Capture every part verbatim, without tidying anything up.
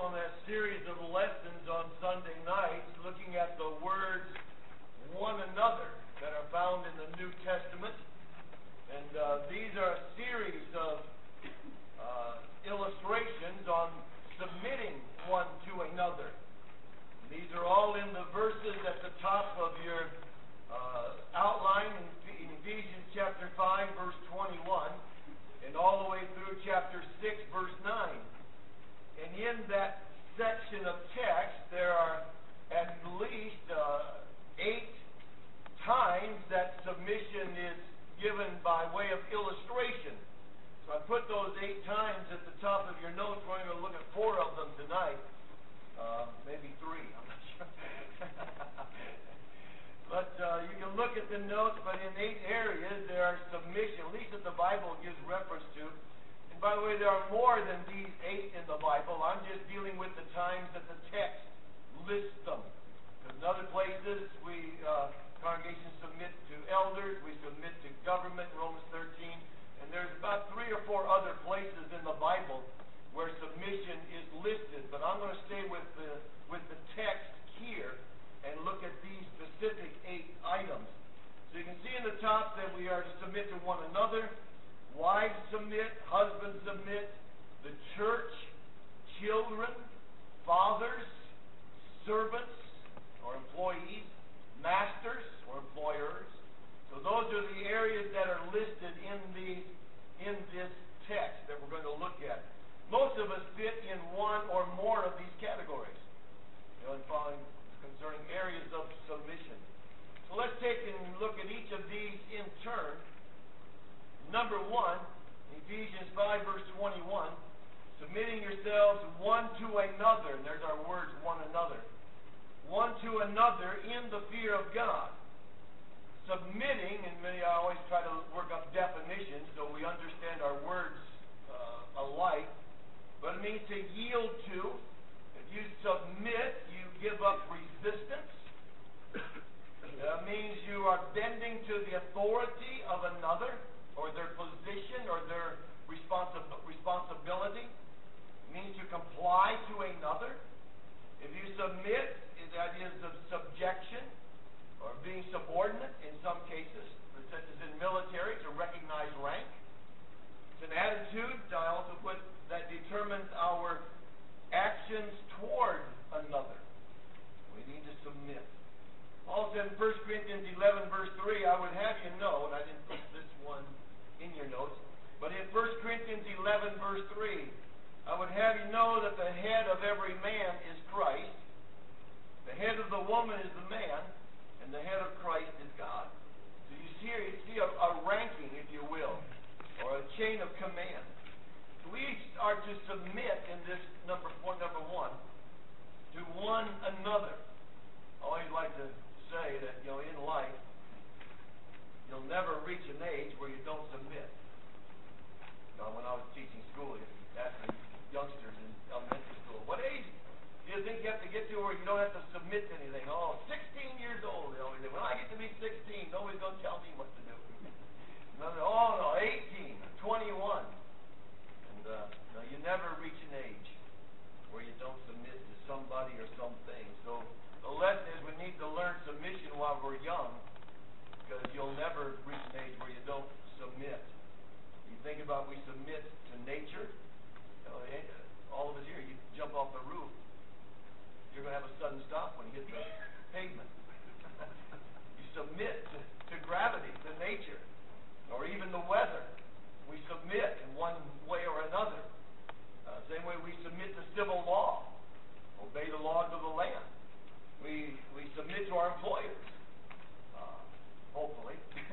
on that series of lessons on Sunday nights, looking at the words one another that are found in the New Testament. And uh, these are a series of uh, illustrations on submitting one to another. And these are all in the verses at the top of your uh, outline in, in Ephesians chapter five, verse twenty-one, and all the way through chapter six, verse nine. And in that section of text, there are at least uh, eight times that submission is given by way of illustration. So I put those eight times at the top of your notes. We're going to look at four of them tonight. Uh, maybe three. I'm not sure. But uh, you can look at the notes, but in eight areas there are submission, at least that the Bible gives reference to. And by the way, there are more than these eight in the Bible. I'm just dealing with the times that the text lists them. Because in other places, we uh, congregations submit to elders, we submit to government, Romans thirteen, and there's about three or four other places in the Bible where submission is listed. But I'm going to stay with the with the text here and look at these specific eight items. So you can see in the top that we are to submit to one another. Wives submit, husbands submit, the church, children, fathers, servants or employees, masters or employers. So those are the areas that are listed in the in this text that we're going to look at. Most of us fit in one or more of these categories, you know, in following concerning areas of submission. So let's take and look at each of these in turn. Number one, Ephesians five, verse twenty-one, submitting yourselves one to another, and there's our words, one another, one to another in the fear of God. Submitting, and many I always try to work up definitions so we understand our words uh, alike, but it means to yield to. If you submit, you give up resistance. That means you are bending to the authority of another, or their position, or their responsi- responsibility. It means to comply to another. If you submit, that is of subjection, or being subordinate in some cases, such as in military, to recognize rank. It's an attitude, I also put, that determines our actions toward another. We need to submit. Paul said in First Corinthians eleven, verse three, I would have you know, and I didn't put this one in your notes, but in First Corinthians eleven, verse three, I would have you know that the head of every man is Christ, the head of the woman is the man, and the head of Christ is God. So you see, you see a, a ranking, if you will, or a chain of command. So we are to submit in this number point, number one, to one another. I always like to say that, you know, in life, you'll never reach an age where you don't submit. Now, when I was teaching school, you asked the youngsters in elementary school, what age do you think you have to get to where you don't have to submit to anything? Oh, sixteen years old, they always say. When I get to be sixteen, nobody's going to tell me what to do. Another, oh, no, eighteen, twenty-one. And uh, no, you never reach an age where you don't submit to somebody or something. So the lesson is we need to learn submission while we're young, because you'll never reach an age where you don't submit. You think about we submit to nature. You know, all of us here, you jump off the roof, you're going to have a sudden stop when you hit the pavement. You submit to, to gravity, to nature, or even the weather. We submit in one way or another. Uh, same way we submit to civil law, obey the laws of the land. We we submit to our employers, uh, hopefully,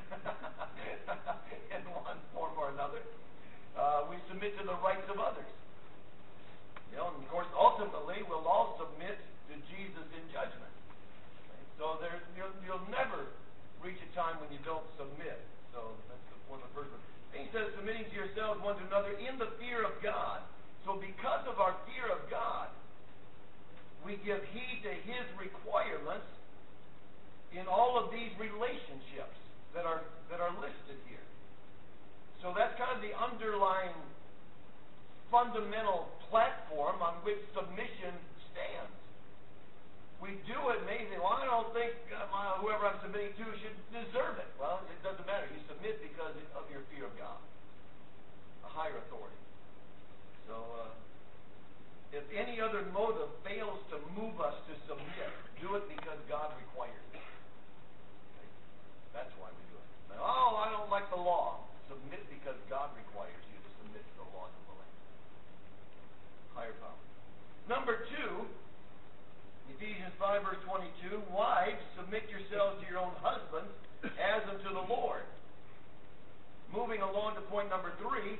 in one form or another. Uh, we submit to the rights of others. You know, and of course, ultimately, we'll all submit to Jesus in judgment. Right? So there, you'll, you'll never reach a time when you don't submit. So that's the, one of the first ones. And he says, submitting to yourselves one to another in the fear of God. So because of our fear of God, we give heed to His requirements in all of these relationships that are that are listed here. So that's kind of the underlying fundamental platform on which submission stands. We do it and they say, well, I don't think uh, my, whoever I'm submitting to should deserve it. Well, it doesn't matter. You submit because of your fear of God, a higher authority. So, uh, if any other motive fails to move us to submit, do it because God requires it. Okay? That's why we do it. Now, oh, I don't like the law. Submit because God requires you to submit to the laws of the land. Higher power. Number two, Ephesians five, verse twenty-two, wives, submit yourselves to your own husbands as unto the Lord. Moving along to point number three.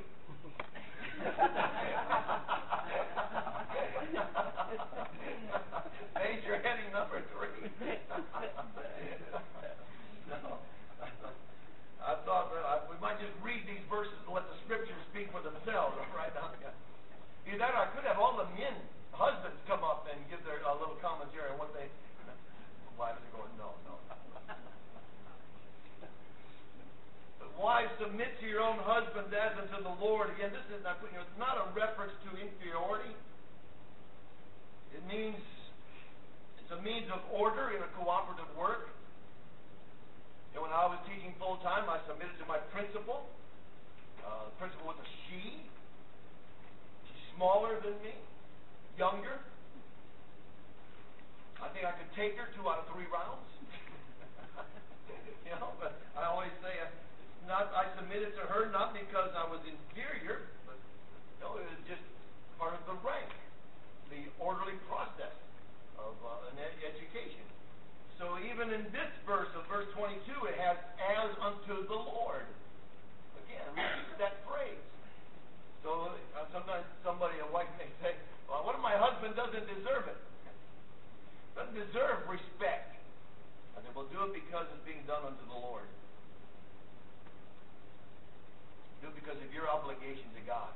Major heading number three. No. I thought uh, we might just read these verses and let the scriptures speak for themselves right now. Either that or I could have all the men, husbands, come up and give their uh, little commentary on what they... Wives are going, no, no. But wives, submit to your own husbands as unto the Lord. Again, this is not, you know, it's not a reference to inferiority. It means, it's a means of order in a cooperative work. And when I was teaching full-time, I submitted to my principal. Uh, the principal was a she. She's smaller than me, younger. I think I could take her two out of three rounds. You know, but I always say uh, it's not. I submitted to her not because I was inferior, but you know, it was just part of the rank, the orderly process of uh, an ed- education. So even in this verse of verse twenty-two, it has as unto the Lord. Again, repeat that phrase. So uh, sometimes somebody, a wife may say, well, what if my husband doesn't deserve it? Doesn't deserve respect. I said, well, do it because it's being done unto the Lord. Do it because of your obligation to God.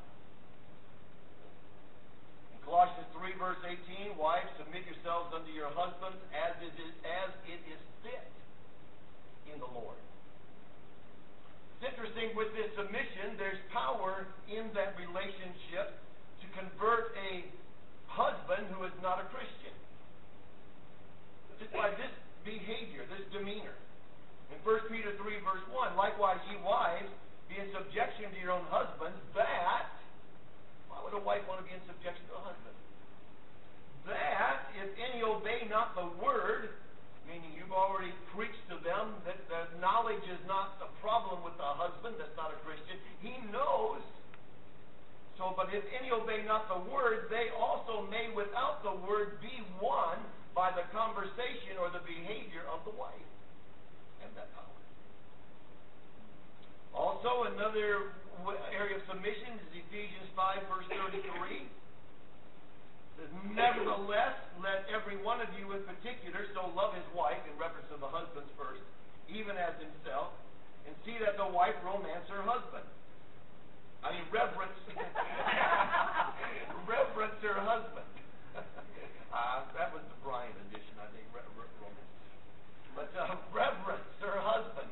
Colossians three, verse eighteen, wives, submit yourselves unto your husbands as it is, as it is fit in the Lord. It's interesting with this submission, there's power in that relationship to convert a husband who is not a Christian. Just by this behavior, this demeanor. In First Peter three, verse one, likewise ye wives, be in subjection to your own husbands, that... Why would a wife want to be in subjection to a husband? That, if any obey not the word, meaning you've already preached to them that the knowledge is not a problem with the husband that's not a Christian. He knows. So, but if any obey not the word, they also may without the word be won by the conversation or the behavior of the wife. And that power. Also, another area of submission is Ephesians five, verse thirty-three. It says, nevertheless, let every one of you in particular so love his wife, in reference to the husbands first, even as himself, and see that the wife romance her husband. I mean, reverence. reverence her husband. uh, that was the Brian edition, I think, re- re- romance. But uh, reverence her husband.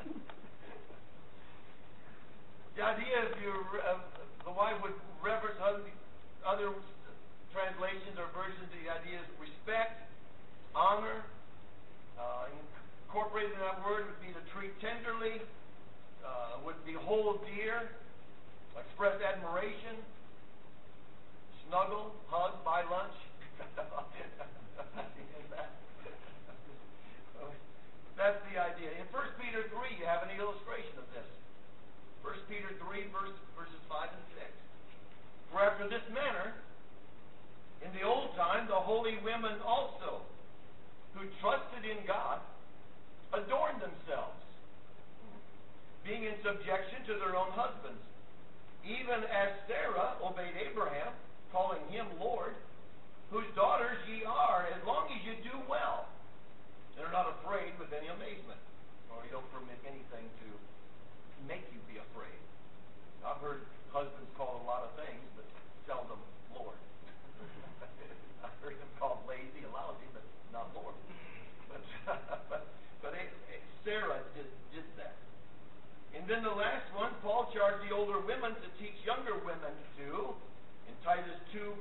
The idea, if you uh, the wife would reverence husband, other translations or versions, the idea is respect, honor. Uh, incorporated in that word would be to treat tenderly, uh, would be hold dear, express admiration, snuggle, hug, buy lunch. That's the idea. In First Peter three, you have an illustration of this. First Peter three, verse, verses five and six. For after this manner, in the old time, the holy women also, who trusted in God, adorned themselves, being in subjection to their own husbands, even as Sarah obeyed Abraham, calling him Lord, whose daughters ye are, as long as you do well, and are not afraid with any amazement, or you don't permit anything to make you be afraid. I've heard husbands called a lot of things, but seldom Lord. I've heard them called lazy and lousy, but not Lord. But but, but it, it, Sarah did, did that. And then the last one, Paul charged the older women to teach younger women to, in Titus two,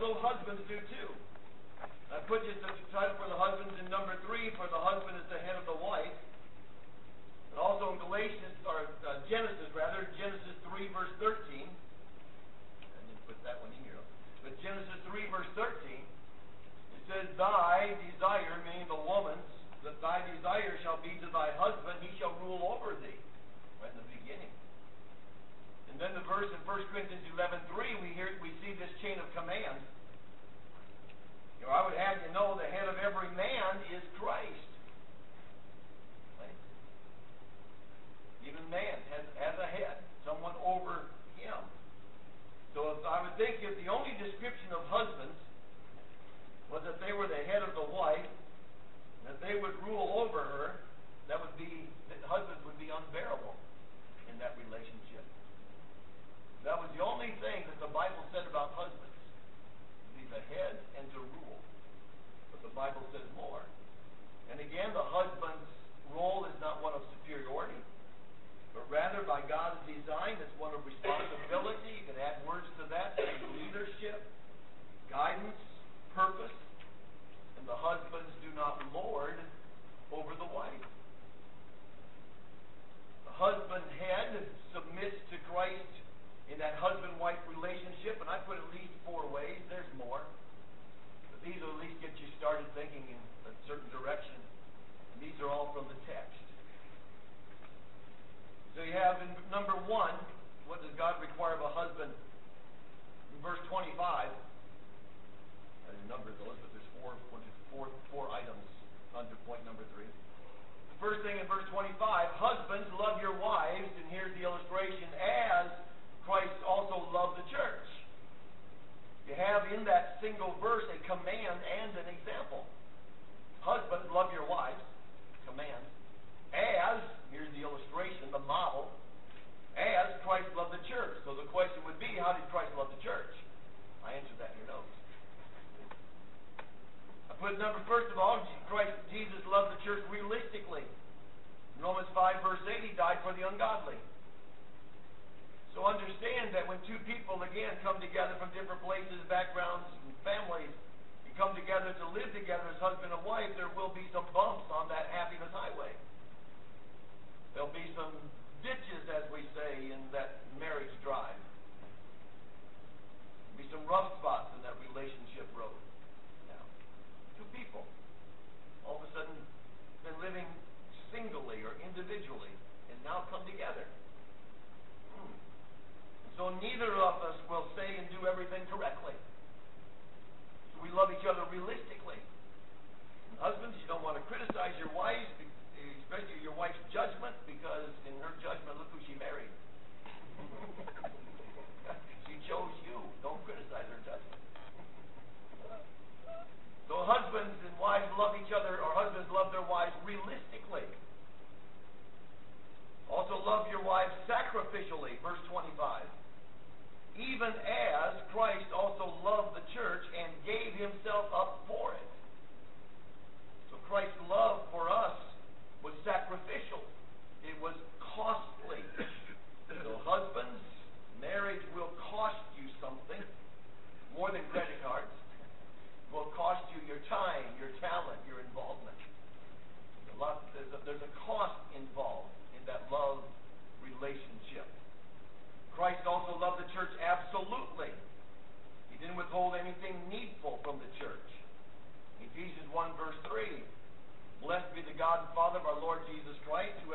also husbands do too. I put just a title for the husbands in number three, for the husband is the head of the wife. And also in Galatians, or uh, Genesis rather, Genesis three verse thirteen. I didn't put that one in here. But Genesis three verse thirteen, it says, thy desire, meaning the woman's, that thy desire shall be to thy husband, he shall rule over thee. Right in the beginning. And then the verse in First Corinthians eleven three, we hear we see this chain of command. You know, I would have you know the head of every man is Christ. Right? Even man has, has a head, someone over him. So if I would think if the only description of husbands was that they were the head of the wife, that they would rule over her, that would be, that husbands would be unbearable in that relationship. That was the only thing that the Bible said about husbands, to be the head and to rule. But the Bible says more. And again, the husband's role is not one of superiority, but rather by God's design, it's one of responsibility. You can add words to that, leadership, guidance, purpose. And the husbands do not lord over the wife. The husband head submits to Christ in that husband-wife relationship, and I put at least four ways. There's more. But these will at least get you started thinking in a certain direction. And these are all from the text. So you have in number one, what does God require of a husband? In verse twenty-five, I didn't number those, but there's four, four, four items under point number three. The first thing in verse twenty-five, husbands, love your wives, and here's the illustration, as Christ also loved the church. You have in that single verse a command and an example. Husbands, love your wives, command, as, here's the illustration, the model, as Christ loved the church. So the question would be, how did Christ love the church? I answered that in your notes. I put number, first of all, Christ Jesus loved the church realistically. In Romans five verse eight, he died for the ungodly. So understand that when two people, again, come together from different places, backgrounds, and families, and come together to live together as husband and wife, there will be some bumps on that happiness highway. There'll be some ditches, as we say, in that marriage drive. There'll be some rough spots in that relationship road. Now, two people, all of a sudden, been living singly or individually, and now come together. Hmm. And so neither of us will say and do everything correctly. So we love each other realistically. And husbands, you don't want to criticize your wives, especially your wife's judgment, because in her judgment, look who she married. She chose you. Don't criticize her judgment. So husbands and wives love each other, or husbands love their wives realistically. Also love your wives sacrificially, verse twenty-five. Even as Christ also loved the church and gave himself up for it. So Christ's love for us was sacrificial. It was costly. So husbands, marriage will cost you something more than credit cards. It will cost you your time, your talent, your involvement. A lot, there's, a, there's a cost involved in that love relationship. Christ also loved the church absolutely. He didn't withhold anything needful from the church. Ephesians one verse three, blessed be the God and Father of our Lord Jesus Christ, who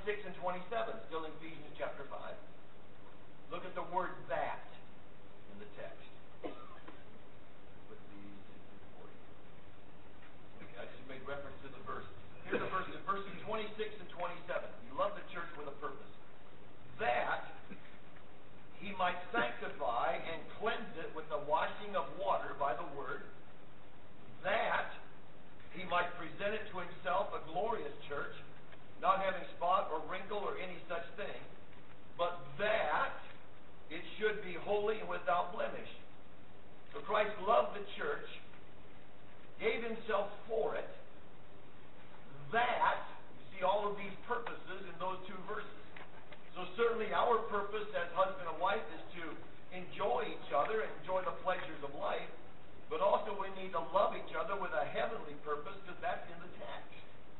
twenty-six and twenty-seven, still in Ephesians chapter five. Look at the word that in the text. Put these for you. Okay, I just made reference to the verse. Here's the verses, verses twenty-six and twenty-seven. You love the church with a purpose. That he might sanctify and cleanse it with the washing of water by the word, that he might present it to himself a glorious church, not having spot or wrinkle or any such thing, but that it should be holy and without blemish. So Christ loved the church, gave himself for it, that, you see all of these purposes in those two verses. So certainly our purpose as husband and wife is to enjoy each other, enjoy the pleasures of life, but also we need to love each other with a heavenly purpose, because that's in the text.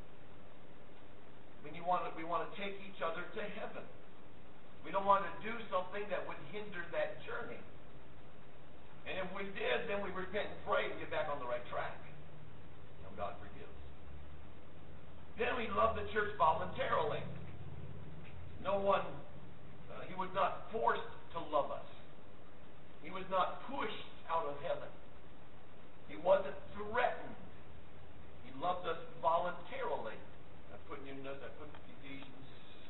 When you want to, we want to take each other to heaven. We don't want to do something that would hinder that journey. And if we did, then we repent and pray and get back on the right track. And God forgives. Then we love the church voluntarily. No one, uh, he was not forced to love us. He was not pushed out of heaven. He wasn't threatened. He loved us voluntarily. I put in this, I put Ephesians.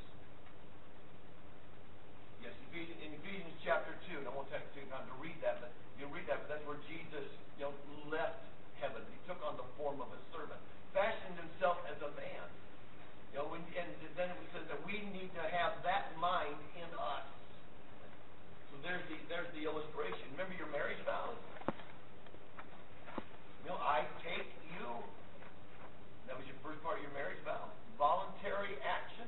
Yes, Ephesians, in Ephesians chapter two, and I won't take time to read that, but you'll read that, but that's where Jesus, you know, left heaven. He took on the form of a servant, fashioned himself as a man. You know, when, and then it says that we need to have that mind in us. So there's the there's the illustration. Remember your marriage vows? You know, I take you. That was your first part of your marriage vow. Voluntary action.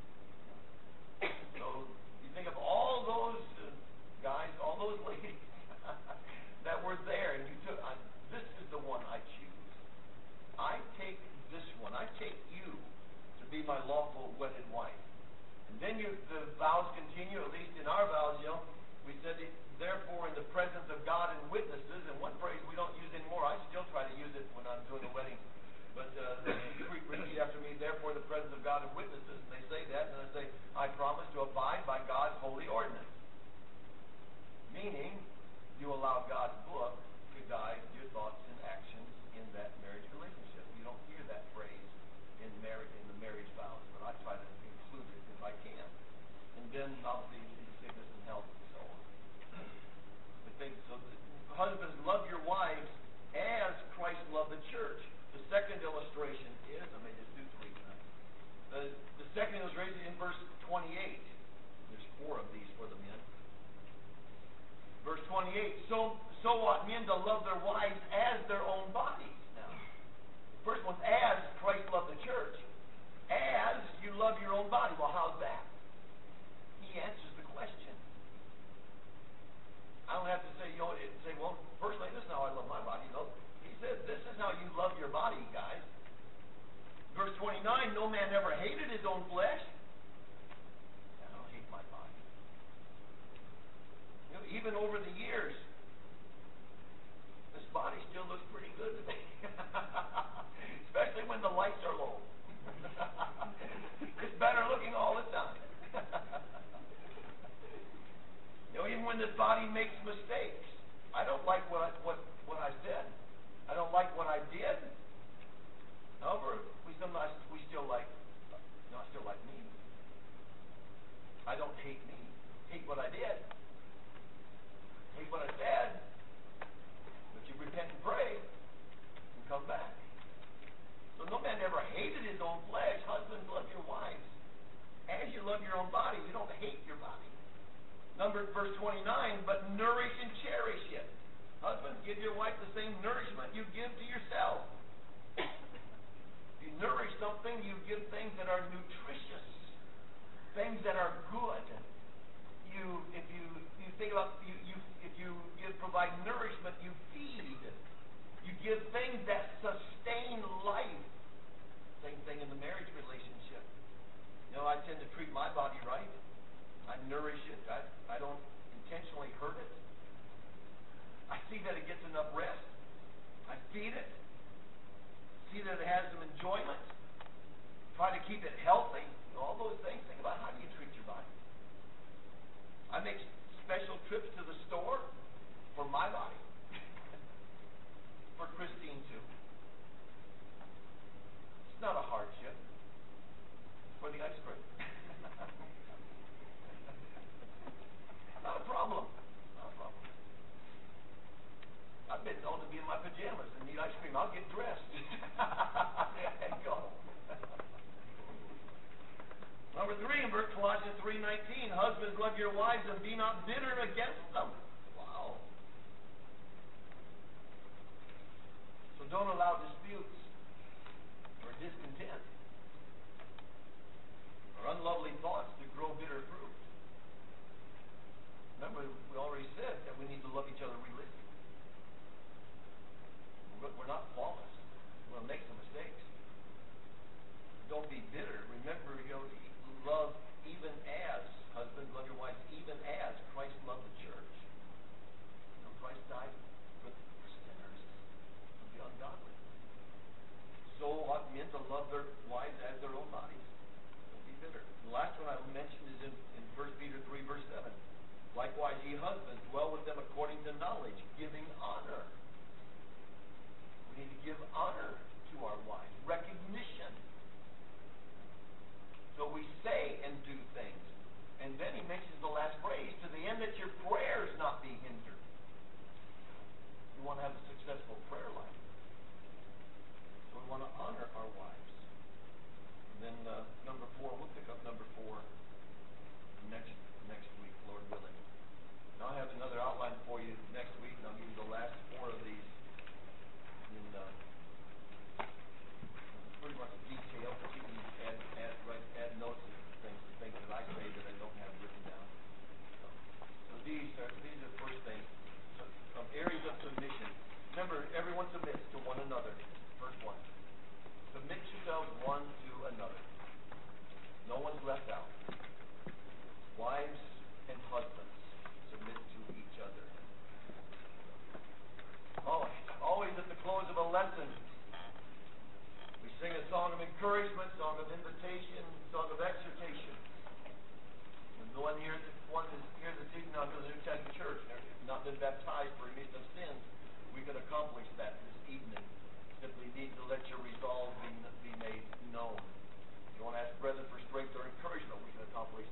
So you think of all those uh, guys, all those ladies that were there, and you took. Uh, this is the one I choose. I take this one. I take you to be my lawful wedded wife. And then you, the vows continue. At least in our vows, you know, we said it. Therefore, in the presence of God and witnesses, and one phrase we don't use anymore, I still try to use it when I'm doing a wedding, but uh, repeat after me, therefore, in the presence of God and witnesses, and they say that, and I say, I promise to abide by God's holy ordinance. Meaning, you allow God's book to guide your thoughts and actions in that marriage relationship. You don't hear that phrase in marriage, in the marriage vows, but I try to include it if I can. And then, obviously, sickness and health. So husbands, love your wives as Christ loved the church. The second illustration is, I may just do three tonight. The, the second illustration is in verse twenty-eight. There's four of these for the men. Verse twenty-eight. So, so ought men to love their wives as their own bodies. Now, the first one's as Christ loved the church. As you love your own body. Well, how's that? He answers the question. I don't have to say, you know, say, well, personally, this is how I love my body. You know, he says, this is how you love your body, guys. Verse twenty-nine, no man ever hated his own flesh. I don't hate my body. You know, even over the years, this body still looks pretty good to me. Especially when the lights are low. It's better looking all the time. You know, even when this body makes mistakes, I don't like what I, what what I said. I don't like what I did. However, we sometimes we still like, you know, I still like me. I don't hate me. Hate what I did. Hate what I said. But you repent and pray and come back. So no man ever hated his own flesh. Husbands, love your wives as you love your own body. You don't hate your body. Number verse twenty-nine, but nourish and cherish it. Husbands, give your wife the same nourishment you give to yourself. If you nourish something, you give things that are nutritious, things that are good. You, if you, you think about, you, you, if you give, provide nourishment, you feed. You give things that sustain life. Same thing in the marriage relationship. You know, I tend to treat my body right. I nourish it. I, I don't intentionally hurt it. I see that it gets enough rest. I feed it. See that it has some enjoyment. Try to keep it healthy. You So all those things, think about how do you treat your body. I make special trips to the store for my body. For Christine, too. It's not a hardship. For the ice cream. Not a problem. Not a problem. I've been known to be in my pajamas and eat ice cream. I'll get dressed and go. Number three, in verse Colossians three nineteen, husbands, love your wives and be not bitter against them. Wow. So don't allow disputes or discontent or unlovely thoughts to grow bitter fruit. Remember, we already said that we need to love each other realistically. We're not flawless. We'll make some mistakes. Don't be bitter. Remember, you know, love even as, husbands, love your wives even as Christ loved the church. You know, Christ died for, for sinners, for the ungodly. So ought men to love their wives as their own bodies. Don't be bitter. The last one I will mention is in, in First Peter three, verse seven. Likewise, ye husbands, dwell with them according to knowledge, giving honor. We need to give honor to our wives, recognition. So we say and do things. And then he mentions the last phrase, to the end that your prayers not be hindered. We want to have a successful prayer life. So we want to honor our wives. And then uh, number four, we'll pick up number four next next week, Lord willing. Now I have another outline for you next week, and I'll give you the last four of these in uh, pretty much detail, but you can add, add, write, add notes and things, things that I say that I don't have written down. So, so these are these are the first things. So, um, areas of submission. Remember, everyone submits to one another. First one. Submit yourselves one to another. No one's left out. Wives and husbands, submit to each other. Always, always at the close of a lesson, we sing a song of encouragement, song of invitation, song of exhortation. And the one here, one is here this evening out of the New Testament church, and if not been baptized for remission of sins, we can accomplish that this evening. Simply need to let your resolve be, be made known. If you want to ask brethren for strength or encouragement, we can accomplish